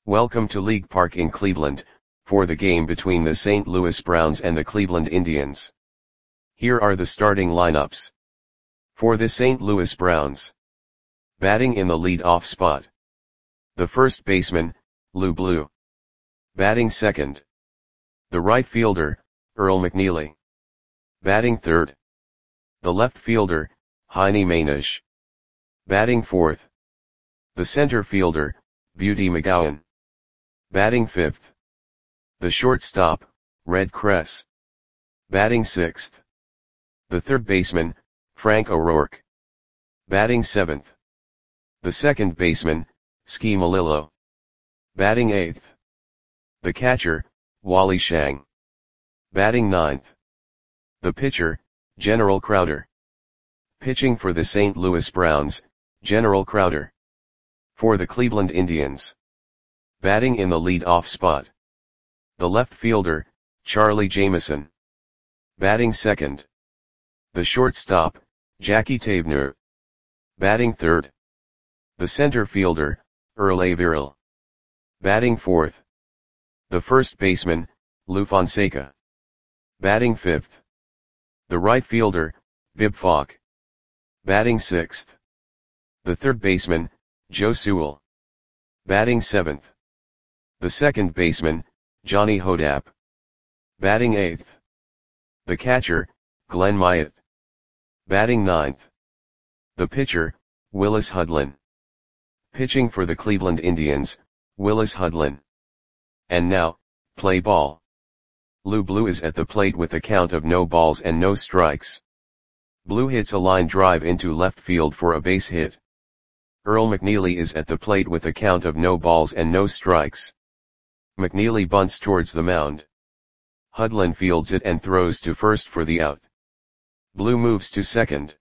Welcome to League Park in Cleveland, for the game between the St. Louis Browns and the Cleveland Indians. Here are the starting lineups. For the St. Louis Browns. Batting in the lead-off spot. The first baseman, Lou Blue. Batting second. The right fielder, Earl McNeely. Batting third. The left fielder, Heine Mainish. Batting fourth. The center fielder, Beauty McGowan. Batting fifth. The shortstop, Red Kress. Batting sixth. The third baseman, Frank O'Rourke. Batting seventh. The second baseman, Ski Malillo. Batting eighth. The catcher, Wally Shang. Batting ninth. The pitcher, General Crowder. Pitching for the St. Louis Browns, General Crowder. For the Cleveland Indians. Batting in the lead-off spot. The left fielder, Charlie Jameson. Batting second. The shortstop, Jackie Taebner. Batting third. The center fielder, Earl Averill. Batting fourth. The first baseman, Lou Fonseca. Batting fifth. The right fielder, Bib Falk. Batting sixth. The third baseman, Joe Sewell. Batting seventh. The second baseman, Johnny Hodap. Batting eighth. The catcher, Glenn Myatt. Batting ninth. The pitcher, Willis Hudlin. Pitching for the Cleveland Indians, Willis Hudlin. And now, play ball. Lou Blue is at the plate with a count of no balls and no strikes. Blue hits a line drive into left field for a base hit. Earl McNeely is at the plate with a count of no balls and no strikes. McNeely bunts towards the mound. Hudlin fields it and throws to first for the out. Blue moves to second.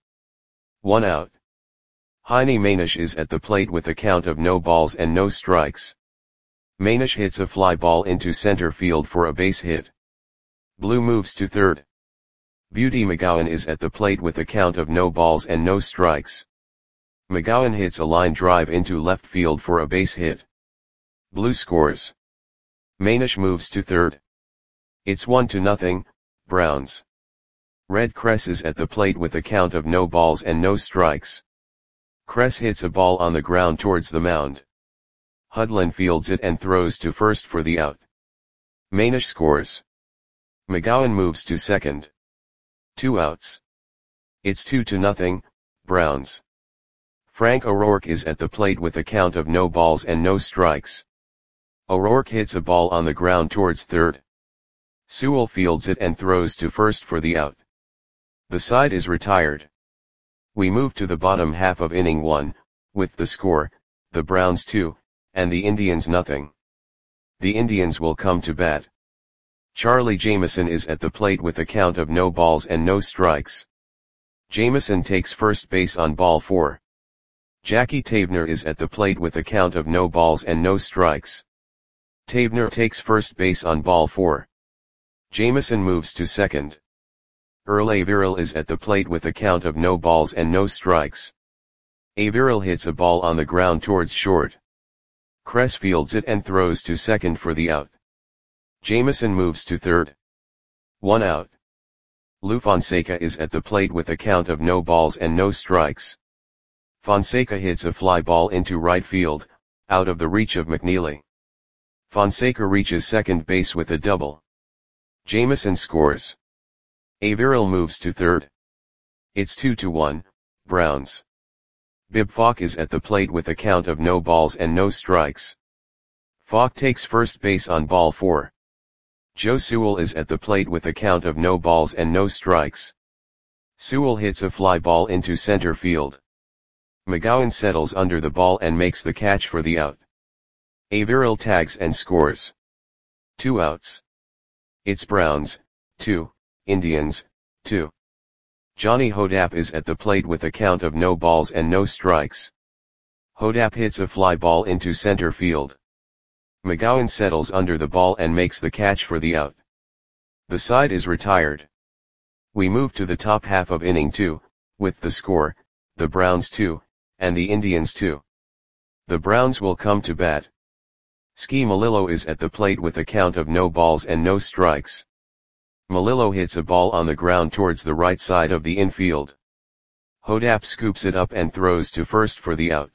1 out. Heine Mainish is at the plate with a count of no balls and no strikes. Mainish hits a fly ball into center field for a base hit. Blue moves to third. Beauty McGowan is at the plate with a count of no balls and no strikes. McGowan hits a line drive into left field for a base hit. Blue scores. Mainish moves to third. It's 1-0, Browns. Red Kress is at the plate with a count of no balls and no strikes. Kress hits a ball on the ground towards the mound. Hudlin fields it and throws to first for the out. Mainish scores. McGowan moves to second. 2 outs. It's 2-0, Browns. Frank O'Rourke is at the plate with a count of no balls and no strikes. O'Rourke hits a ball on the ground towards third. Sewell fields it and throws to first for the out. The side is retired. We move to the bottom half of inning 1, with the score, the Browns 2, and the Indians nothing. The Indians will come to bat. Charlie Jameson is at the plate with a count of no balls and no strikes. Jameson takes first base on ball 4. Jackie Taebner is at the plate with a count of no balls and no strikes. Taebner takes first base on ball 4. Jameson moves to second. Earl Averill is at the plate with a count of no balls and no strikes. Averill hits a ball on the ground towards short. Kress fields it and throws to second for the out. Jameson moves to third. 1 out. Lou Fonseca is at the plate with a count of no balls and no strikes. Fonseca hits a fly ball into right field, out of the reach of McNeely. Fonseca reaches second base with a double. Jameson scores. Averill moves to third. It's 2-1, Browns. Bib Falk is at the plate with a count of no balls and no strikes. Falk takes first base on ball 4. Joe Sewell is at the plate with a count of no balls and no strikes. Sewell hits a fly ball into center field. McGowan settles under the ball and makes the catch for the out. Averill tags and scores. 2 outs. It's Browns, 2, Indians, 2. Johnny Hodap is at the plate with a count of no balls and no strikes. Hodap hits a fly ball into center field. McGowan settles under the ball and makes the catch for the out. The side is retired. We move to the top half of inning 2, with the score, the Browns 2, and the Indians 2. The Browns will come to bat. Ski Melillo is at the plate with a count of no balls and no strikes. Melillo hits a ball on the ground towards the right side of the infield. Hodap scoops it up and throws to first for the out.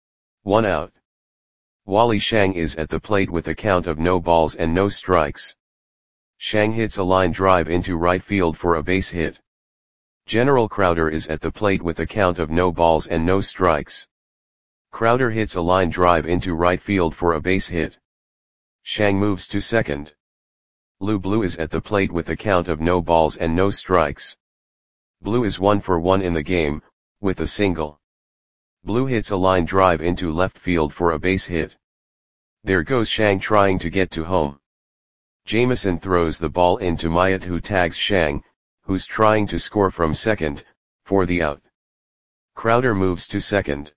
1 out. Wally Shang is at the plate with a count of no balls and no strikes. Shang hits a line drive into right field for a base hit. General Crowder is at the plate with a count of no balls and no strikes. Crowder hits a line drive into right field for a base hit. Shang moves to second. Lou Blue is at the plate with a count of no balls and no strikes. Blue is 1 for 1 in the game, with a single. Blue hits a line drive into left field for a base hit. There goes Shang trying to get to home. Jameson throws the ball into Myatt, who tags Shang, who's trying to score from second, for the out. Crowder moves to second.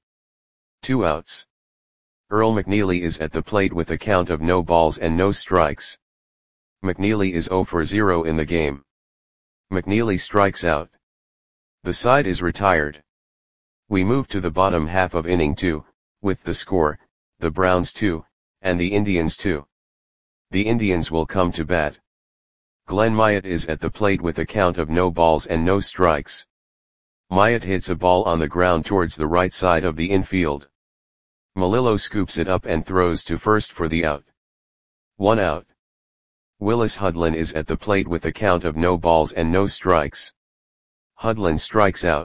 2 outs. Earl McNeely is at the plate with a count of no balls and no strikes. McNeely is 0 for 0 in the game. McNeely strikes out. The side is retired. We move to the bottom half of inning 2, with the score, the Browns 2, and the Indians 2. The Indians will come to bat. Glenn Myatt is at the plate with a count of no balls and no strikes. Myatt hits a ball on the ground towards the right side of the infield. Melillo scoops it up and throws to first for the out. 1 out. Willis Hudlin is at the plate with a count of no balls and no strikes. Hudlin strikes out.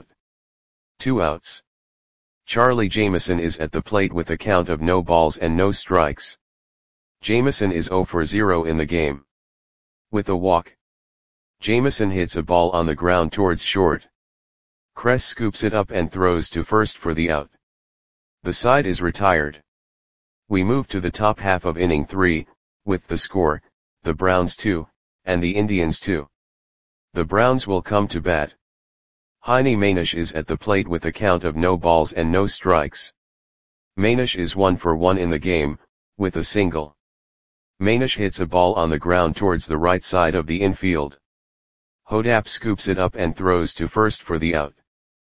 2 outs. Charlie Jameson is at the plate with a count of no balls and no strikes. Jameson is 0 for 0 in the game. With a walk. Jameson hits a ball on the ground towards short. Kress scoops it up and throws to first for the out. The side is retired. We move to the top half of inning 3, with the score, the Browns 2, and the Indians 2. The Browns will come to bat. Heine Manish is at the plate with a count of no balls and no strikes. Manish is 1 for 1 in the game, with a single. Manish hits a ball on the ground towards the right side of the infield. Hodap scoops it up and throws to first for the out.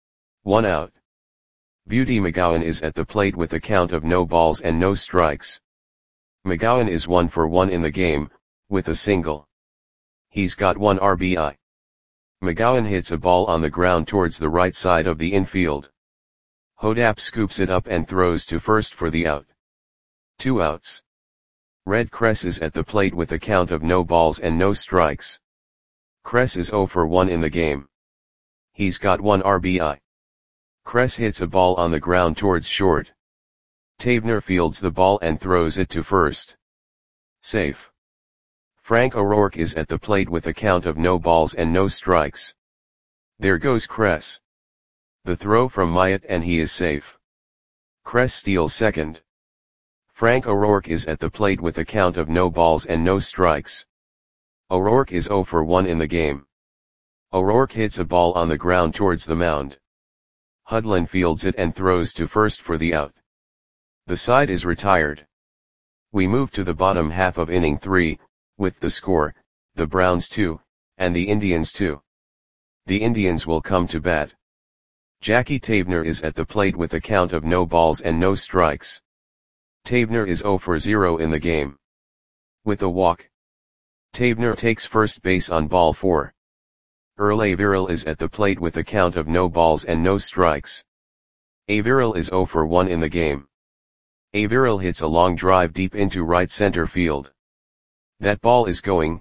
1 out. Beauty McGowan is at the plate with a count of no balls and no strikes. McGowan is 1 for 1 in the game, with a single. He's got 1 RBI. McGowan hits a ball on the ground towards the right side of the infield. Hodap scoops it up and throws to first for the out. 2 outs. Red Kress is at the plate with a count of no balls and no strikes. Kress is 0 for 1 in the game. He's got 1 RBI. Kress hits a ball on the ground towards short. Tavener fields the ball and throws it to first. Safe. Frank O'Rourke is at the plate with a count of no balls and no strikes. There goes Kress. The throw from Myatt and he is safe. Kress steals second. Frank O'Rourke is at the plate with a count of no balls and no strikes. O'Rourke is 0 for 1 in the game. O'Rourke hits a ball on the ground towards the mound. Hudlin fields it and throws to first for the out. The side is retired. We move to the bottom half of inning 3, with the score, the Browns 2, and the Indians 2. The Indians will come to bat. Jackie Tavener is at the plate with a count of no balls and no strikes. Tavener is 0 for 0 in the game. With a walk. Tavener takes first base on ball 4. Earl Averill is at the plate with a count of no balls and no strikes. Averill is 0 for 1 in the game. Averill hits a long drive deep into right center field. That ball is gone.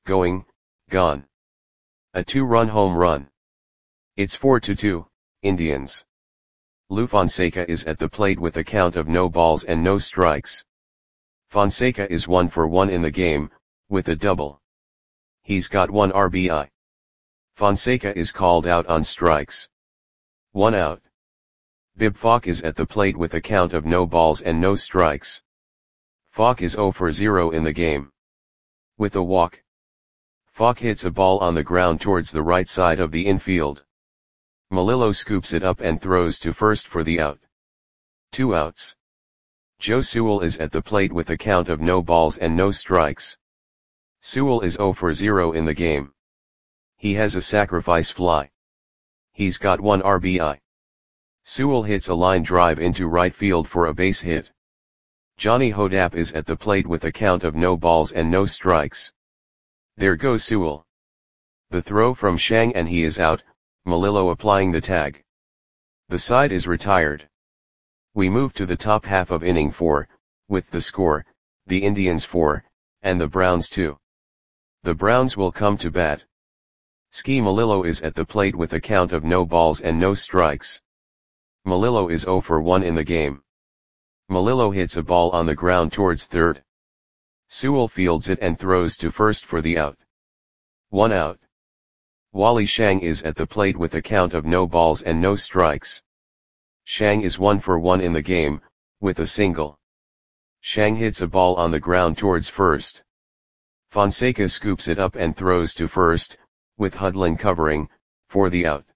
A 2-run home run. It's 4-2, Indians. Lou Fonseca is at the plate with a count of no balls and no strikes. Fonseca is 1 for 1 in the game, with a double. He's got 1 RBI. Fonseca is called out on strikes. 1 out. Bib Falk is at the plate with a count of no balls and no strikes. Falk is 0 for 0 in the game. With a walk. Falk hits a ball on the ground towards the right side of the infield. Melillo scoops it up and throws to first for the out. 2 outs. Joe Sewell is at the plate with a count of no balls and no strikes. Sewell is 0 for 0 in the game. He has a sacrifice fly. He's got 1 RBI. Sewell hits a line drive into right field for a base hit. Johnny Hodap is at the plate with a count of no balls and no strikes. There goes Sewell. The throw from Shang and he is out, Melillo applying the tag. The side is retired. We move to the top half of inning 4, with the score, the Indians 4, and the Browns 2. The Browns will come to bat. Ski Melillo is at the plate with a count of no balls and no strikes. Melillo is 0 for 1 in the game. Melillo hits a ball on the ground towards third. Sewell fields it and throws to first for the out. 1 out. Wally Shang is at the plate with a count of no balls and no strikes. Shang is 1 for 1 in the game, with a single. Shang hits a ball on the ground towards first. Fonseca scoops it up and throws to first, with Hudlin covering, for the out.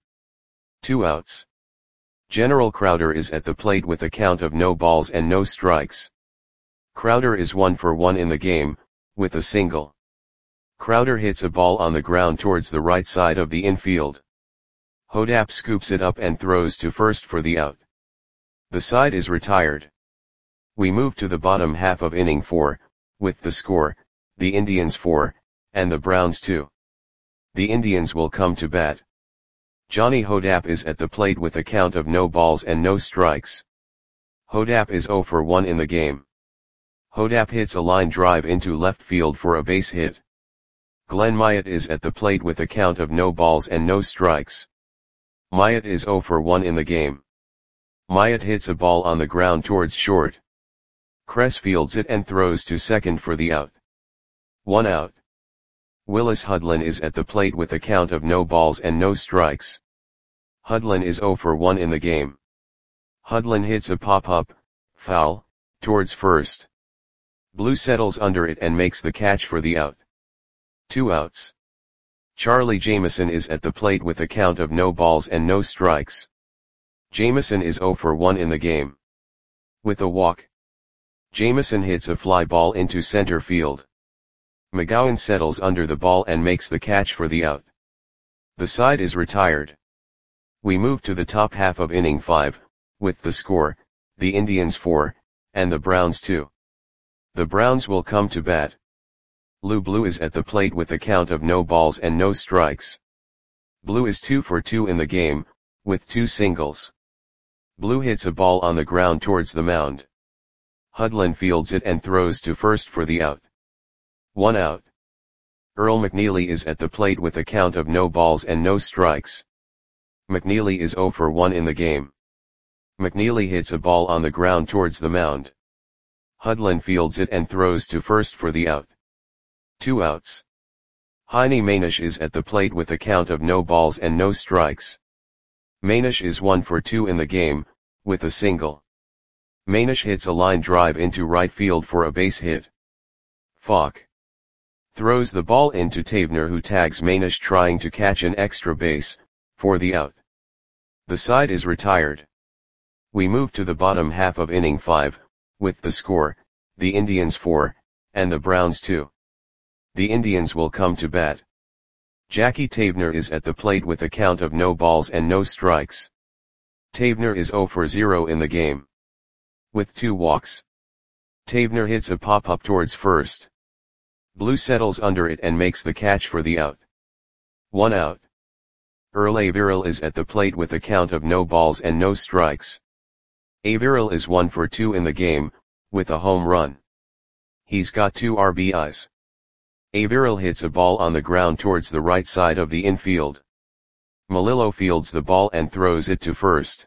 2 outs. General Crowder is at the plate with a count of no balls and no strikes. Crowder is 1 for 1 in the game, with a single. Crowder hits a ball on the ground towards the right side of the infield. Hodap scoops it up and throws to first for the out. The side is retired. We move to the bottom half of inning 4, with the score, the Indians 4, and the Browns 2. The Indians will come to bat. Johnny Hodap is at the plate with a count of no balls and no strikes. Hodap is 0 for 1 in the game. Hodap hits a line drive into left field for a base hit. Glenn Myatt is at the plate with a count of no balls and no strikes. Myatt is 0 for 1 in the game. Myatt hits a ball on the ground towards short. Kress fields it and throws to second for the out. 1 out. Willis Hudlin is at the plate with a count of no balls and no strikes. Hudlin is 0 for 1 in the game. Hudlin hits a pop-up, foul, towards first. Blue settles under it and makes the catch for the out. 2 outs. Charlie Jameson is at the plate with a count of no balls and no strikes. Jameson is 0 for 1 in the game. With a walk. Jameson hits a fly ball into center field. McGowan settles under the ball and makes the catch for the out. The side is retired. We move to the top half of inning 5, with the score, the Indians 4, and the Browns 2. The Browns will come to bat. Lou Blue is at the plate with a count of no balls and no strikes. Blue is 2 for 2 in the game, with 2 singles. Blue hits a ball on the ground towards the mound. Hudlin fields it and throws to first for the out. 1 out. Earl McNeely is at the plate with a count of no balls and no strikes. McNeely is 0 for 1 in the game. McNeely hits a ball on the ground towards the mound. Hudlin fields it and throws to first for the out. 2 outs. Heine Manish is at the plate with a count of no balls and no strikes. Manish is 1 for 2 in the game, with a single. Manish hits a line drive into right field for a base hit. Falk throws the ball into Tavener, who tags Manish trying to catch an extra base, for the out. The side is retired. We move to the bottom half of inning 5, with the score, the Indians 4, and the Browns 2. The Indians will come to bat. Jackie Tavener is at the plate with a count of no balls and no strikes. Tavener is 0 for 0 in the game. With 2 walks. Tavener hits a pop-up towards first. Blue settles under it and makes the catch for the out. 1 out. Earl Averill is at the plate with a count of no balls and no strikes. Averill is 1 for 2 in the game, with a home run. He's got 2 RBIs. Averill hits a ball on the ground towards the right side of the infield. Melillo fields the ball and throws it to first.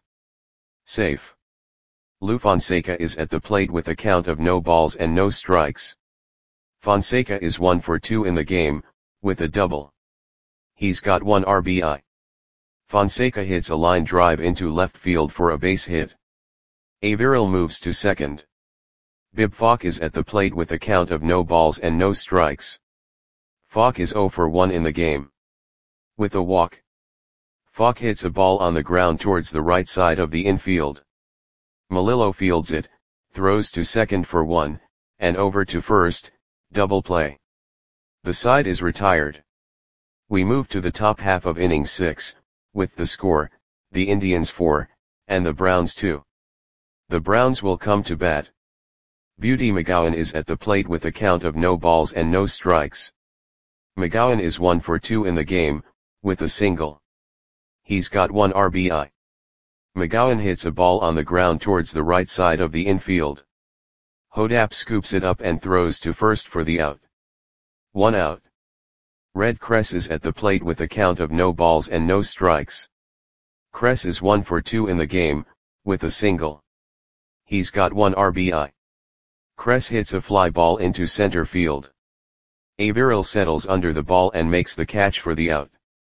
Safe. Lou Fonseca is at the plate with a count of no balls and no strikes. Fonseca is 1 for 2 in the game, with a double. He's got 1 RBI. Fonseca hits a line drive into left field for a base hit. Averill moves to second. Bib Falk is at the plate with a count of no balls and no strikes. Falk is 0 for 1 in the game. With a walk. Falk hits a ball on the ground towards the right side of the infield. Melillo fields it, throws to second for 1, and over to first, double play. The side is retired. We move to the top half of inning 6, with the score, the Indians 4, and the Browns 2. The Browns will come to bat. Beauty McGowan is at the plate with a count of no balls and no strikes. McGowan is 1 for 2 in the game, with a single. He's got 1 RBI. McGowan hits a ball on the ground towards the right side of the infield. Hodap scoops it up and throws to first for the out. 1 out. Red Kress is at the plate with a count of no balls and no strikes. Kress is 1 for 2 in the game, with a single. He's got 1 RBI. Kress hits a fly ball into center field. Averill settles under the ball and makes the catch for the out.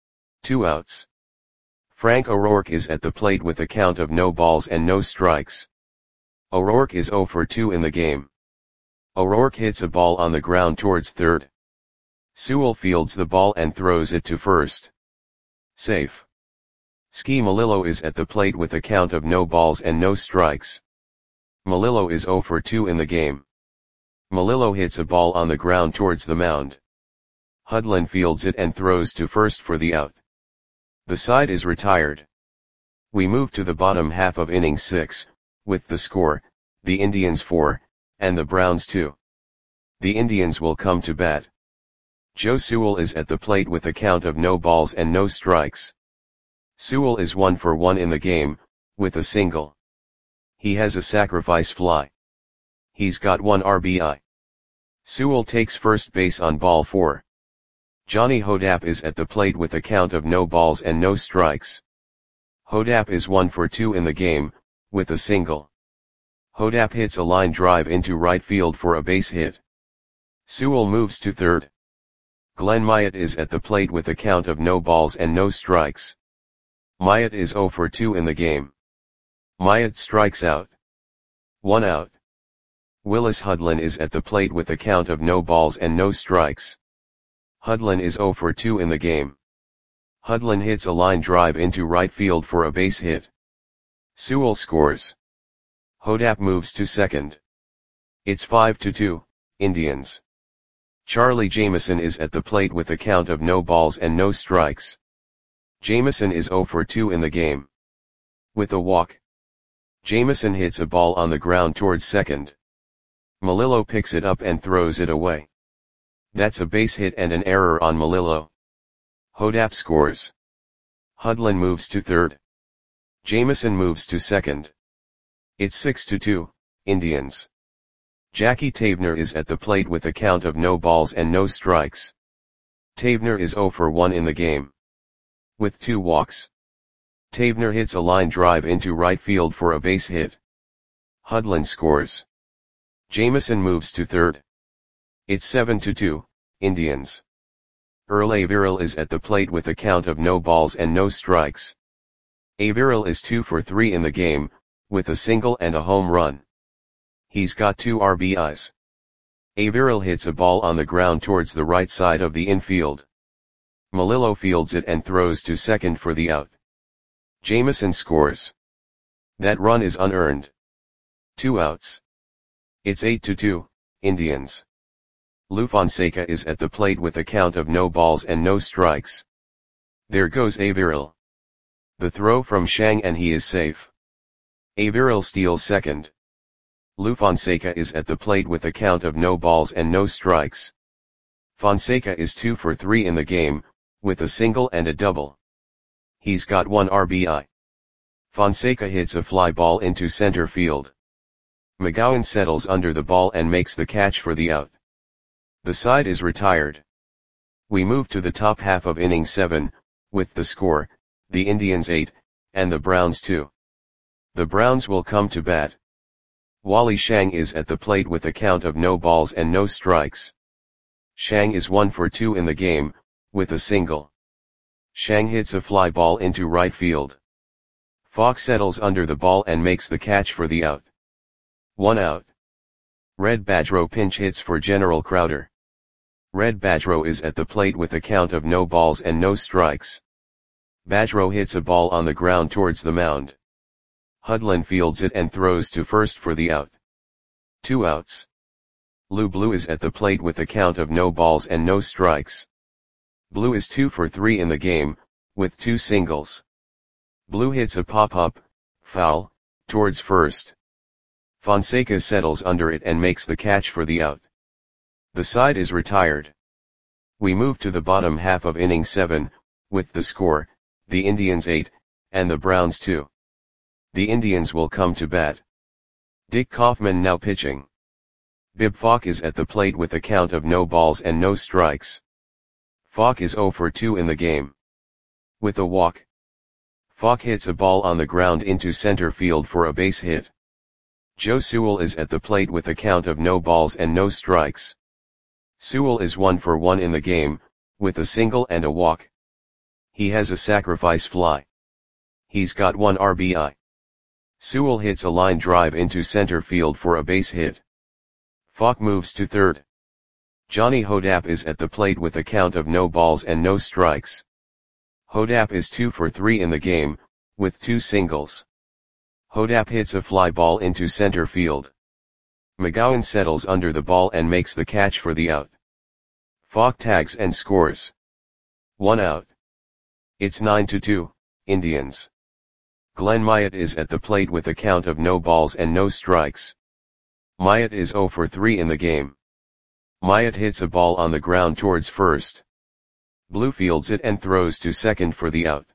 2 outs. Frank O'Rourke is at the plate with a count of no balls and no strikes. O'Rourke is 0 for 2 in the game. O'Rourke hits a ball on the ground towards third. Sewell fields the ball and throws it to first. Safe. Ski Melillo is at the plate with a count of no balls and no strikes. Melillo is 0 for 2 in the game. Melillo hits a ball on the ground towards the mound. Hudlin fields it and throws to first for the out. The side is retired. We move to the bottom half of inning 6, with the score, the Indians 4, and the Browns 2. The Indians will come to bat. Joe Sewell is at the plate with a count of no balls and no strikes. Sewell is 1 for 1 in the game, with a single. He has a sacrifice fly. He's got 1 RBI. Sewell takes first base on ball 4. Johnny Hodap is at the plate with a count of no balls and no strikes. Hodap is 1 for 2 in the game, with a single. Hodap hits a line drive into right field for a base hit. Sewell moves to third. Glenn Myatt is at the plate with a count of no balls and no strikes. Myatt is 0 for 2 in the game. Myatt strikes out. 1 out. Willis Hudlin is at the plate with a count of no balls and no strikes. Hudlin is 0 for 2 in the game. Hudlin hits a line drive into right field for a base hit. Sewell scores. Hodap moves to second. It's 5-2, Indians. Charlie Jameson is at the plate with a count of no balls and no strikes. Jameson is 0 for 2 in the game. With a walk. Jameson hits a ball on the ground towards second. Melillo picks it up and throws it away. That's a base hit and an error on Melillo. Hodap scores. Hudlin moves to third. Jameson moves to second. It's 6-2, Indians. Jackie Tavener is at the plate with a count of no balls and no strikes. Tavener is 0 for 1 in the game. With 2 walks. Tavener hits a line drive into right field for a base hit. Hudlin scores. Jameson moves to third. It's 7-2, Indians. Earl Averill is at the plate with a count of no balls and no strikes. Averill is 2 for 3 in the game, with a single and a home run. He's got 2 RBIs. Averill hits a ball on the ground towards the right side of the infield. Melillo fields it and throws to second for the out. Jameson scores. That run is unearned. 2 outs. It's 8-2, Indians. Lou Fonseca is at the plate with a count of no balls and no strikes. There goes Averill. The throw from Shang and he is safe. Averill steals second. Lou Fonseca is at the plate with a count of no balls and no strikes. Fonseca is 2 for 3 in the game, with a single and a double. He's got 1 RBI. Fonseca hits a fly ball into center field. McGowan settles under the ball and makes the catch for the out. The side is retired. We move to the top half of inning 7, with the score, the Indians 8, and the Browns 2. The Browns will come to bat. Wally Shang is at the plate with a count of no balls and no strikes. Shang is 1 for 2 in the game, with a single. Shang hits a fly ball into right field. Fox settles under the ball and makes the catch for the out. 1 out. Red Badgerow pinch hits for General Crowder. Red Badgerow is at the plate with a count of no balls and no strikes. Badgerow hits a ball on the ground towards the mound. Hudlin fields it and throws to first for the out. 2 outs. Lou Blue is at the plate with a count of no balls and no strikes. Blue is 2 for 3 in the game, with 2 singles. Blue hits a pop-up, foul, towards first. Fonseca settles under it and makes the catch for the out. The side is retired. We move to the bottom half of inning 7, with the score, the Indians 8, and the Browns 2. The Indians will come to bat. Dick Kaufman now pitching. Bib Falk is at the plate with a count of no balls and no strikes. Falk is 0 for 2 in the game. With a walk. Falk hits a ball on the ground into center field for a base hit. Joe Sewell is at the plate with a count of no balls and no strikes. Sewell is 1 for 1 in the game, with a single and a walk. He has a sacrifice fly. He's got 1 RBI. Sewell hits a line drive into center field for a base hit. Falk moves to third. Johnny Hodapp is at the plate with a count of no balls and no strikes. Hodapp is 2 for 3 in the game, with 2 singles. Hodapp hits a fly ball into center field. McGowan settles under the ball and makes the catch for the out. Falk tags and scores. 1 out. It's 9-2, Indians. Glenn Myatt is at the plate with a count of no balls and no strikes. Myatt is 0 for 3 in the game. Myatt hits a ball on the ground towards first. Blue fields it and throws to second for the out.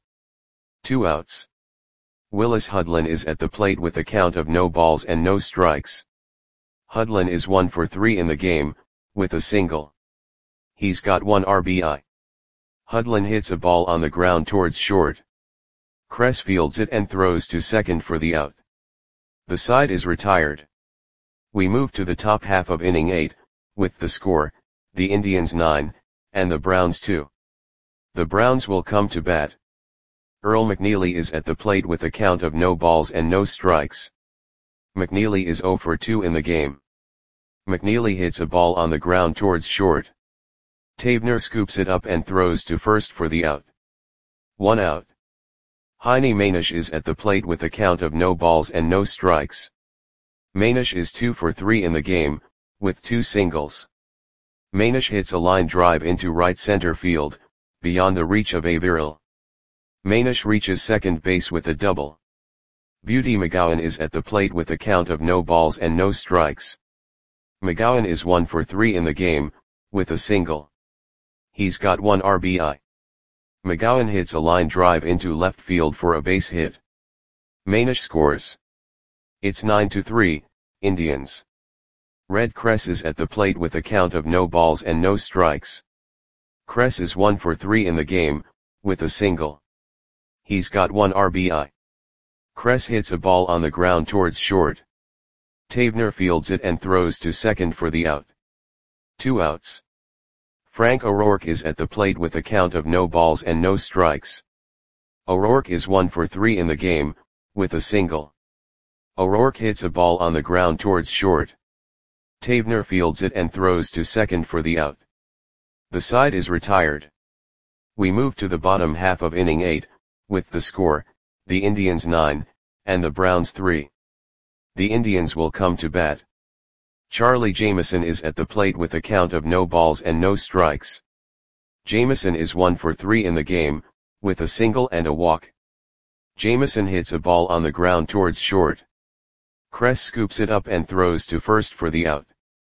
2 outs. Willis Hudlin is at the plate with a count of no balls and no strikes. Hudlin is 1 for 3 in the game, with a single. He's got 1 RBI. Hudlin hits a ball on the ground towards short. Kress fields it and throws to second for the out. The side is retired. We move to the top half of inning 8, with the score, the Indians 9, and the Browns 2. The Browns will come to bat. Earl McNeely is at the plate with a count of no balls and no strikes. McNeely is 0 for 2 in the game. McNeely hits a ball on the ground towards short. Tavener scoops it up and throws to first for the out. 1 out. Heine Manish is at the plate with a count of no balls and no strikes. Manish is 2 for 3 in the game, with 2 singles. Manish hits a line drive into right center field, beyond the reach of Averill. Manish reaches second base with a double. Beauty McGowan is at the plate with a count of no balls and no strikes. McGowan is 1 for 3 in the game, with a single. He's got 1 RBI. McGowan hits a line drive into left field for a base hit. Manish scores. It's 9-3, Indians. Red Kress is at the plate with a count of no balls and no strikes. Kress is 1 for 3 in the game, with a single. He's got 1 RBI. Kress hits a ball on the ground towards short. Tavener fields it and throws to second for the out. 2 outs. Frank O'Rourke is at the plate with a count of no balls and no strikes. O'Rourke is 1 for 3 in the game, with a single. O'Rourke hits a ball on the ground towards short. Tavener fields it and throws to second for the out. The side is retired. We move to the bottom half of inning 8, with the score, the Indians 9, and the Browns 3. The Indians will come to bat. Charlie Jameson is at the plate with a count of no balls and no strikes. Jameson is 1 for 3 in the game, with a single and a walk. Jameson hits a ball on the ground towards short. Kress scoops it up and throws to first for the out.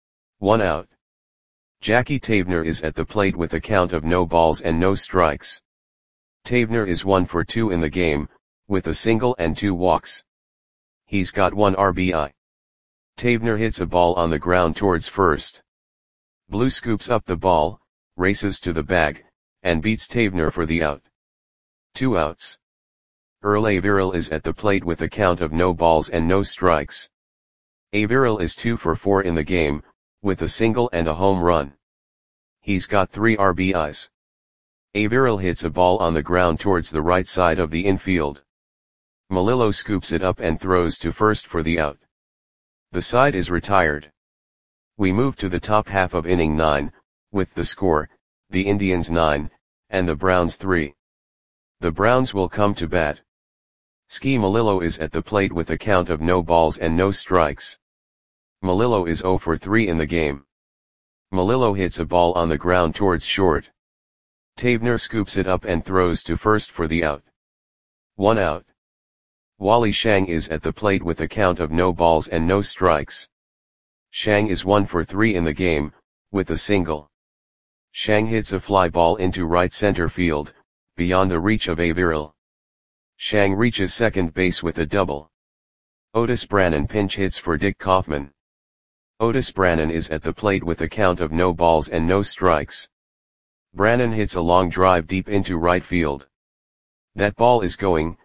1 out. Jackie Tavener is at the plate with a count of no balls and no strikes. Tavener is 1 for 2 in the game, with a single and 2 walks. He's got 1 RBI. Tavener hits a ball on the ground towards first. Blue scoops up the ball, races to the bag, and beats Tavener for the out. 2 outs. Earl Averill is at the plate with a count of no balls and no strikes. Averill is 2 for 4 in the game, with a single and a home run. He's got 3 RBIs. Averill hits a ball on the ground towards the right side of the infield. Melillo scoops it up and throws to first for the out. The side is retired. We move to the top half of inning 9, with the score, the Indians 9, and the Browns 3. The Browns will come to bat. Ski Melillo is at the plate with a count of no balls and no strikes. Melillo is 0 for 3 in the game. Melillo hits a ball on the ground towards short. Tavener scoops it up and throws to first for the out. 1 out. Wally Shang is at the plate with a count of no balls and no strikes. Shang is 1 for 3 in the game, with a single. Shang hits a fly ball into right center field, beyond the reach of Averill. Shang reaches second base with a double. Otis Brannan pinch hits for Dick Kaufman. Otis Brannan is at the plate with a count of no balls and no strikes. Brannan hits a long drive deep into right field. That ball is gone.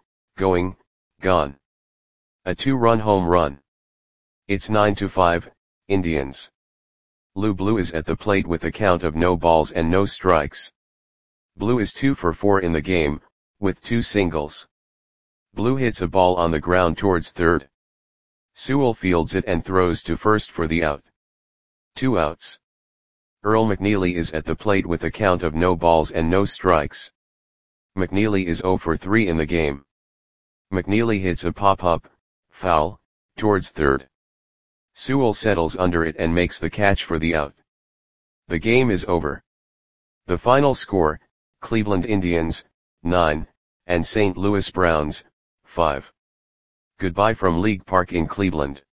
A 2-run home run. It's 9-5, Indians. Lou Blue is at the plate with a count of no balls and no strikes. Blue is 2 for 4 in the game, with 2 singles. Blue hits a ball on the ground towards third. Sewell fields it and throws to first for the out. 2 outs. Earl McNeely is at the plate with a count of no balls and no strikes. McNeely is 0 for 3 in the game. McNeely hits a pop-up, foul, towards third. Sewell settles under it and makes the catch for the out. The game is over. The final score, Cleveland Indians, 9, and St. Louis Browns, 5. Goodbye from League Park in Cleveland.